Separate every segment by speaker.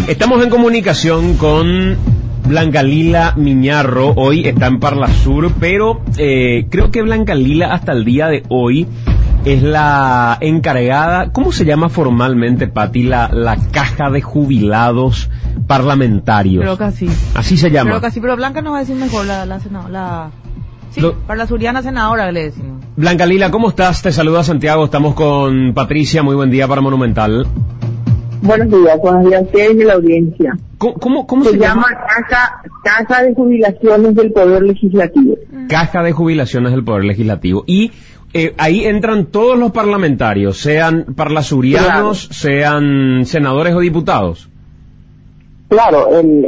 Speaker 1: Estamos en comunicación con Blanca Lila Miñarro. Hoy está en Parla Sur, pero creo que Blanca Lila hasta el día de hoy es la encargada. ¿Cómo se llama formalmente, Pati, la caja de jubilados parlamentarios?
Speaker 2: Creo que así.
Speaker 1: Así se llama.
Speaker 2: Creo que así, pero Blanca nos va a decir mejor Sí, parlasuriana senadora le decimos.
Speaker 1: Blanca Lila, ¿cómo estás? Te saluda Santiago, estamos con Patricia. Muy buen día para Monumental.
Speaker 3: Buenos días a ustedes y la audiencia.
Speaker 1: ¿Cómo
Speaker 3: se llama? Caja de Jubilaciones del Poder Legislativo.
Speaker 1: Caja de Jubilaciones del Poder Legislativo. Y ahí entran todos los parlamentarios, sean parlasurianos, claro, sean senadores o diputados.
Speaker 3: Claro,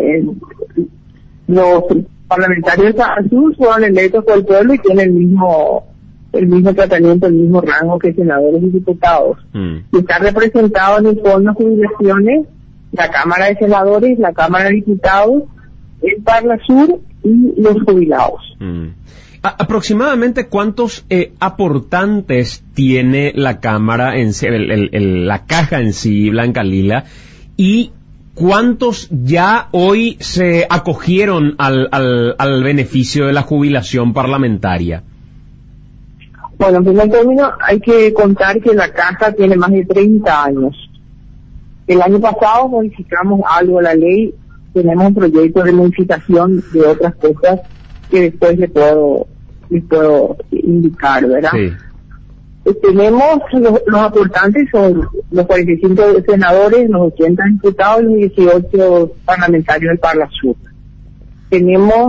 Speaker 3: los parlamentarios de Azul son electos por el pueblo y tienen el mismo tratamiento, el mismo rango que senadores y diputados. Y está representado en el Fondo de Jubilaciones la Cámara de Senadores, la Cámara de Diputados, el Parla Sur y los jubilados.
Speaker 1: ¿Aproximadamente cuántos aportantes tiene la Cámara en sí, la caja en sí, Blanca Lila? Y ¿cuántos ya hoy se acogieron al beneficio de la jubilación parlamentaria?
Speaker 3: Bueno, en primer término, hay que contar que la caja tiene más de 30 años. El año pasado modificamos algo la ley, tenemos un proyecto de modificación de otras cosas que después les puedo indicar, ¿verdad? Sí. Tenemos los aportantes, son los 45 senadores, los 80 diputados y los 18 parlamentarios del Parla Sur. Tenemos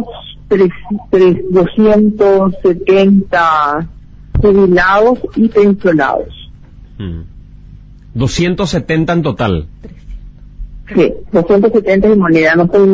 Speaker 3: 270 jubilados y pensionados.
Speaker 1: 270 en total.
Speaker 3: Sí, 270 en moneda. No estoy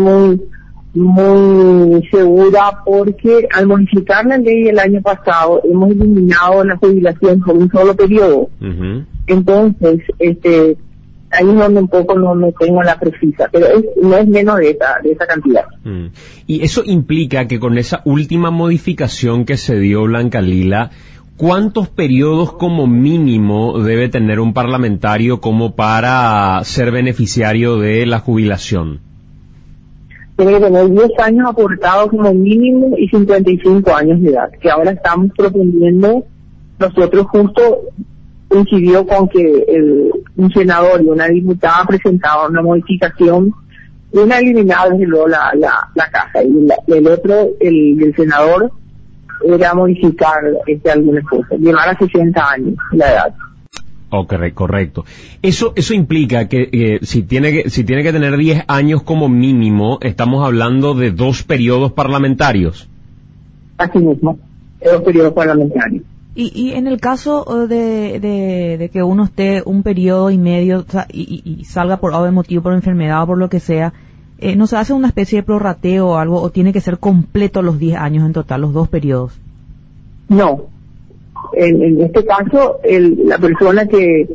Speaker 3: muy segura porque al modificar la ley el año pasado hemos eliminado la jubilación por un solo periodo. Entonces, ahí es donde un poco no tengo la precisa, pero no es menos de esa cantidad.
Speaker 1: Y eso implica que con esa última modificación que se dio, Blanca Lila, ¿cuántos periodos como mínimo debe tener un parlamentario como para ser beneficiario de la jubilación?
Speaker 3: Tiene que tener 10 años aportados como mínimo y 55 años de edad, que ahora estamos proponiendo. Nosotros justo coincidió con que un senador y una diputada presentaban una modificación, una eliminada desde luego la caja, y el otro, el senador, era modificar algunas cosas, llegar a 60 años la edad.
Speaker 1: Correcto. Eso implica que si tiene que tener 10 años como mínimo, estamos hablando de 2 periodos parlamentarios.
Speaker 3: Así mismo, 2 periodos parlamentarios.
Speaker 2: Y en el caso de que uno esté un periodo y medio, o sea, y salga por algún motivo, por enfermedad o por lo que sea, ¿no se hace una especie de prorrateo o algo, o tiene que ser completo los 10 años en total, los 2 periodos?
Speaker 3: No. En este caso, la persona que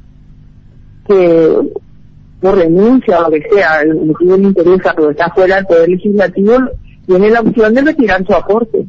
Speaker 3: no renuncia o lo que sea, el motivo le interesa, pero está fuera del Poder Legislativo, tiene la opción de retirar su aporte.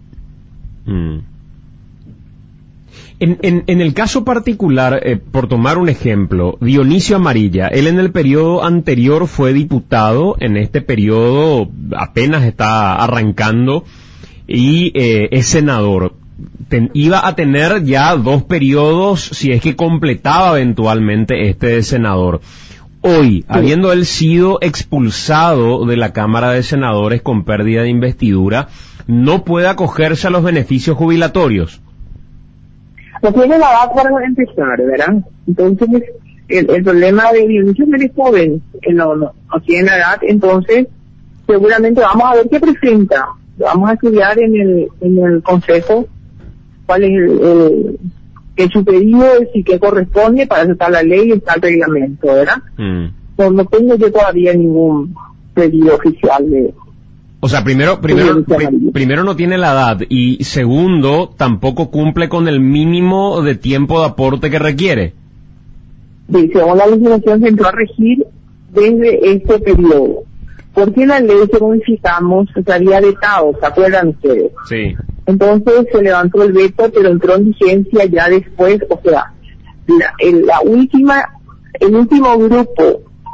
Speaker 1: En el caso particular, por tomar un ejemplo, Dionisio Amarilla, él en el periodo anterior fue diputado, en este periodo apenas está arrancando y es senador. Iba a tener ya 2 periodos si es que completaba eventualmente este de senador. Hoy, habiendo él sido expulsado de la Cámara de Senadores con pérdida de investidura, no puede acogerse a los beneficios jubilatorios.
Speaker 3: No tiene la edad para empezar, ¿verdad? Entonces, el problema de Dionisio es joven, no tiene la edad, entonces seguramente vamos a ver qué presenta. Vamos a estudiar en el Consejo cuál es su pedido y qué corresponde, para eso está la ley y está el reglamento, ¿verdad? No tengo yo todavía ningún pedido oficial de...
Speaker 1: O sea, primero no tiene la edad, y segundo, tampoco cumple con el mínimo de tiempo de aporte que requiere.
Speaker 3: Sí, según la legislación se entró a regir desde este periodo. Porque la ley que modificamos se había vetado, ¿se acuerdan ustedes?
Speaker 1: Sí.
Speaker 3: Entonces se levantó el veto, pero entró en vigencia ya después, o sea, el último grupo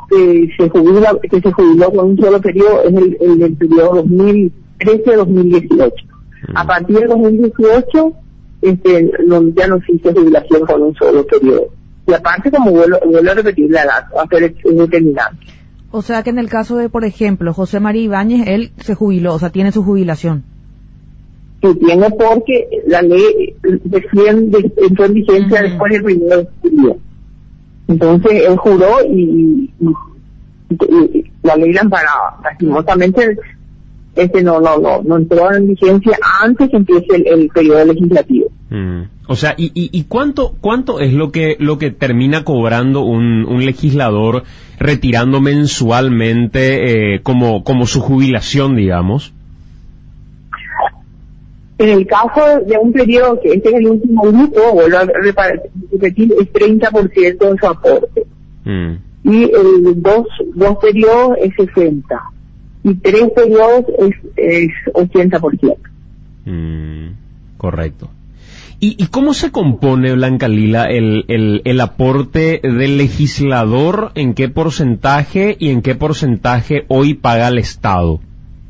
Speaker 3: que se jubiló con un solo periodo es el del periodo 2013-2018. A partir de 2018 ya no existe jubilación con un solo periodo. Y aparte, como vuelvo a repetir, la edad va a ser determinante.
Speaker 2: O sea que en el caso de, por ejemplo, José María Ibáñez, él se jubiló, o sea, tiene su jubilación.
Speaker 3: Sí, tiene, porque la ley entró en vigencia después del 1 de julio. Entonces él juró y la ley la amparaba. Lastimosamente no entró en vigencia antes que empiece el periodo legislativo.
Speaker 1: O sea, ¿y cuánto es lo que termina cobrando un legislador retirando mensualmente como su jubilación, digamos?
Speaker 3: En el caso de un periodo, que este es el último grupo, vuelvo a repetir, es 30% de su aporte. Y el dos periodos es 60%. Y 3 periodos es 80%.
Speaker 1: Correcto. ¿Y cómo se compone, Blanca Lila, el aporte del legislador? ¿En qué porcentaje y en qué porcentaje hoy paga el Estado?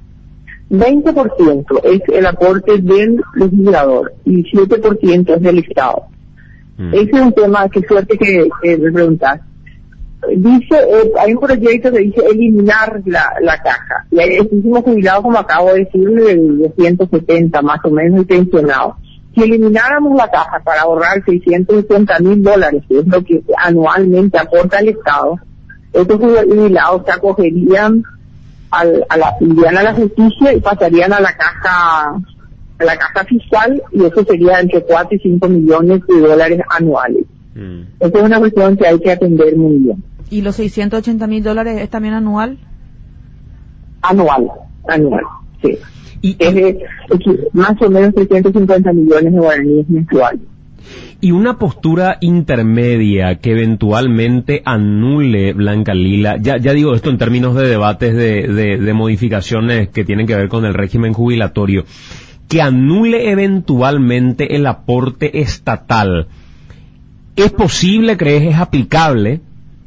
Speaker 3: 20% es el aporte del legislador y 7% es del Estado. Ese es un tema, qué suerte que me preguntas. Dice, hay un proyecto que dice eliminar la caja. Y hay muchísimos jubilados, como acabo de decir, de 270 más o menos, y pensionados. Si elimináramos la caja para ahorrar $670,000, que es lo que anualmente aporta el Estado, estos jubilados se acogerían irían a la justicia y pasarían a la caja fiscal, y eso sería entre 4 y 5 millones de dólares anuales. Esa es una cuestión que hay que atender muy bien.
Speaker 2: ¿Y los $680,000 es también anual?
Speaker 3: Anual, sí. Es más o menos 350 millones de guaraníes mensuales.
Speaker 1: Y una postura intermedia que eventualmente anule, Blanca Lila, ya digo esto en términos de debates de modificaciones que tienen que ver con el régimen jubilatorio, que anule eventualmente el aporte estatal. ¿Es posible, crees, es aplicable?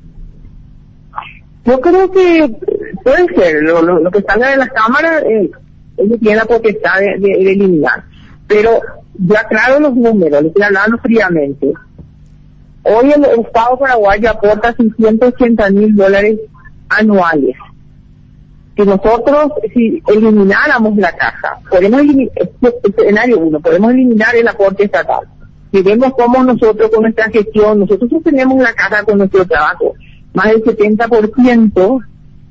Speaker 3: Yo creo que puede ser. Lo que salga de la Cámara, ellos tienen la potestad de eliminar. Pero ya aclaro los números, les estoy hablando fríamente. Hoy el Estado paraguayo aporta $680,000 anuales. Si elimináramos la caja, podemos eliminar, escenario 1, podemos eliminar el aporte estatal. Si vemos cómo nosotros con nuestra gestión, nosotros sostenemos la caja con nuestro trabajo, más del 70%,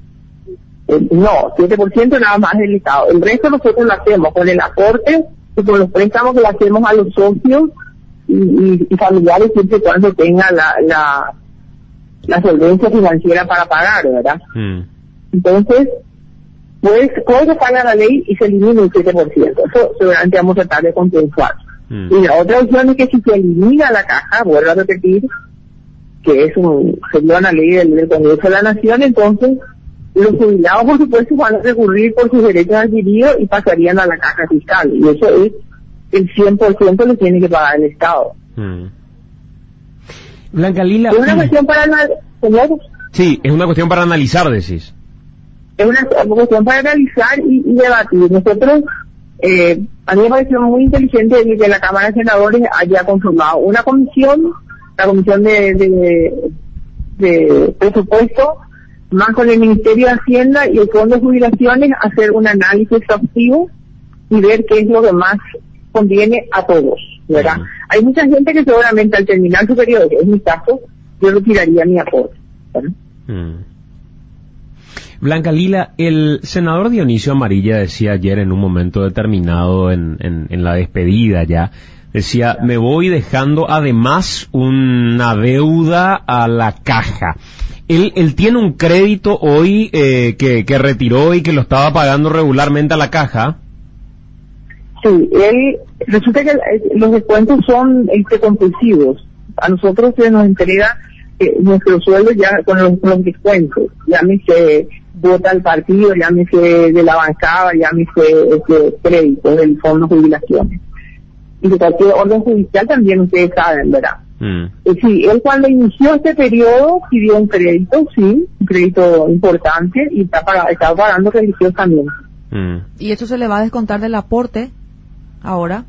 Speaker 3: 7% nada más del Estado. El resto nosotros lo hacemos con el aporte y con los préstamos que le hacemos a los socios y familiares, siempre y cuando tenga la solvencia financiera para pagar, ¿verdad? Entonces, puede que salga la ley y se elimine el 7%. Eso seguramente vamos a tratar de compensar. Y la otra opción es que si se elimina la caja, vuelvo a repetir, que sería una ley del Congreso de la Nación, entonces los jubilados, por supuesto, van a recurrir por sus derechos adquiridos y pasarían a la caja fiscal. Y eso es el 100% lo tiene que pagar el Estado.
Speaker 1: Blanca Lila,
Speaker 3: es una cuestión para
Speaker 1: Sí, es una cuestión para analizar, decís.
Speaker 3: Es una cuestión para analizar y debatir. Nosotros, a mí me pareció muy inteligente que la Cámara de Senadores haya conformado una comisión, la comisión de presupuesto, más con el Ministerio de Hacienda y el Fondo de Jubilaciones, hacer un análisis exhaustivo y ver qué es lo que más conviene a todos, ¿verdad? Hay mucha gente que seguramente al terminar su periodo, que es mi caso, yo retiraría mi aporte, ¿verdad?
Speaker 1: Blanca Lila, el senador Dionisio Amarilla decía ayer en un momento determinado en la despedida ya, decía, me voy dejando además una deuda a la caja. Él tiene un crédito hoy que retiró y que lo estaba pagando regularmente a la caja.
Speaker 3: Sí, resulta que los descuentos son compulsivos. A nosotros se nos entrega nuestro sueldo ya con los descuentos. Llámese vota al partido, llámese de la bancada, llámese crédito del Fondo de Jubilaciones. Y de cualquier orden judicial también ustedes saben, ¿verdad? Sí, él cuando inició este periodo pidió un crédito, sí, un crédito importante, y está pagando religiosamente.
Speaker 2: ¿Y eso se le va a descontar del aporte ahora?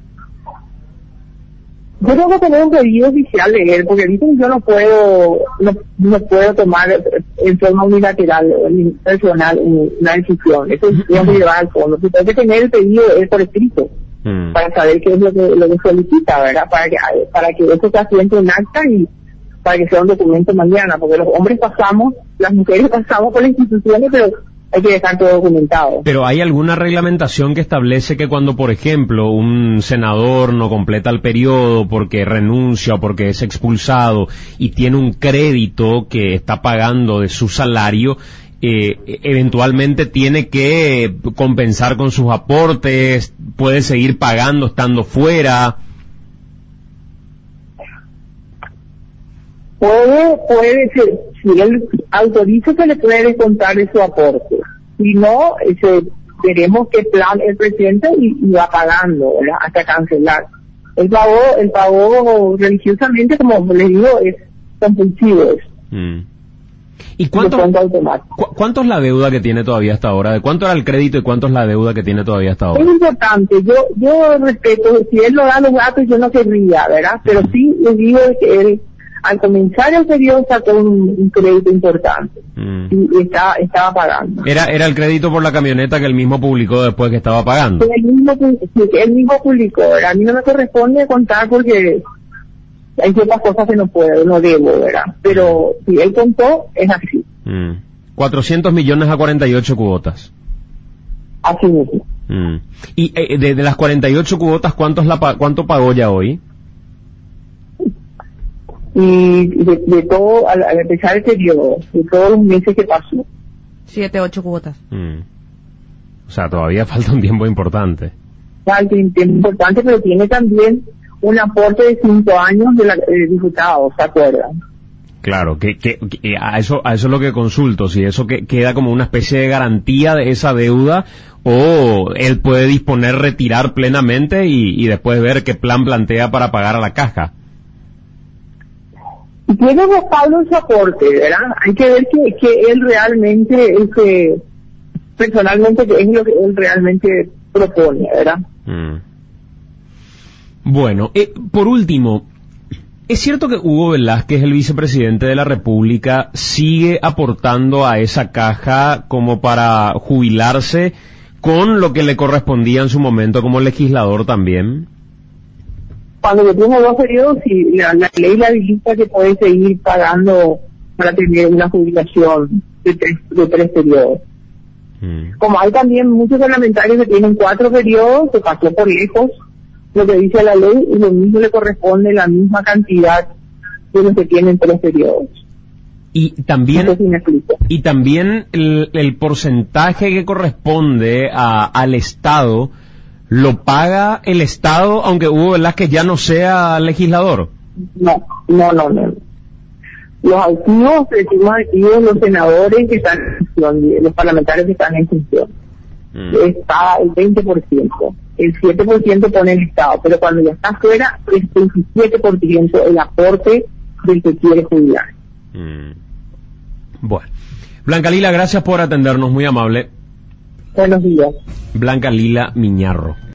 Speaker 3: Yo tengo que tener un pedido oficial de él, porque dicen que yo no puedo tomar en forma unilateral, personal, una decisión. Eso tengo que llevar al fondo. Tengo que tener el pedido de él por escrito, para saber qué es lo que solicita, ¿verdad? Para que eso se asiente en acta y para que sea un documento mañana, porque los hombres pasamos, las mujeres pasamos por las instituciones, pero hay que dejar todo documentado.
Speaker 1: Pero ¿hay alguna reglamentación que establece que cuando, por ejemplo, un senador no completa el periodo porque renuncia o porque es expulsado y tiene un crédito que está pagando de su salario, eventualmente tiene que compensar con sus aportes, puede seguir pagando estando fuera?
Speaker 3: Puede ser, si él autoriza, se le puede descontar de su aporte. Si no, veremos qué plan el presidente y va pagando, ¿verdad? Hasta cancelar. El pago religiosamente, como les digo, es compulsivo.
Speaker 1: ¿Y cuánto es la deuda que tiene todavía hasta ahora? ¿De cuánto era el crédito y cuánto es la deuda que tiene todavía hasta ahora?
Speaker 3: Es importante, yo respeto, si él no da los datos yo no querría, ¿verdad? Pero sí les digo que él al comenzar el periodo sacó un crédito importante y estaba pagando.
Speaker 1: Era el crédito por la camioneta que él mismo publicó después que estaba pagando.
Speaker 3: Él mismo publicó, ¿verdad? A mí no me corresponde contar porque hay ciertas cosas que no debo, ¿verdad? Pero si él contó, es así.
Speaker 1: 400 millones a 48 cuotas.
Speaker 3: Así mismo.
Speaker 1: Y de las 48 cuotas, ¿cuánto pagó ya hoy?
Speaker 3: Y de todo, al empezar el periodo, de todos los meses que pasó.
Speaker 2: 7, 8 cuotas.
Speaker 1: O sea, todavía falta un tiempo importante.
Speaker 3: Falta un tiempo importante, pero tiene también un aporte de 5 años de diputados, ¿se acuerdan?
Speaker 1: Claro, que a eso es lo que consulto, si eso queda como una especie de garantía de esa deuda, o él puede retirar plenamente y después ver qué plan plantea para pagar a la caja.
Speaker 3: Y tiene respaldo en su aporte, ¿verdad? Hay que ver que él realmente, personalmente, que es lo que él realmente propone, ¿verdad?
Speaker 1: Bueno, por último, ¿es cierto que Hugo Velázquez, el vicepresidente de la República, sigue aportando a esa caja como para jubilarse con lo que le correspondía en su momento como legislador también?
Speaker 3: Cuando yo tengo 2 periodos, sí, la ley la habilita que puede seguir pagando para tener una jubilación de 3 periodos. Como hay también muchos parlamentarios que tienen 4 periodos, se pasó por lejos lo que dice la ley, y lo mismo le corresponde la misma cantidad de los que tienen 3 periodos.
Speaker 1: Y también el porcentaje que corresponde al Estado, ¿lo paga el Estado aunque Hugo Velázquez ya no sea legislador?
Speaker 3: No. Los activos, decimos activos, los senadores que están en función, los parlamentarios que están en función, está el 20%. El 7% pone el Estado, pero cuando ya está fuera, es 27% el aporte del que quiere jubilar.
Speaker 1: Bueno. Blanca Lila, gracias por atendernos, muy amable.
Speaker 3: Buenos días.
Speaker 1: Blanca Lila Miñarro.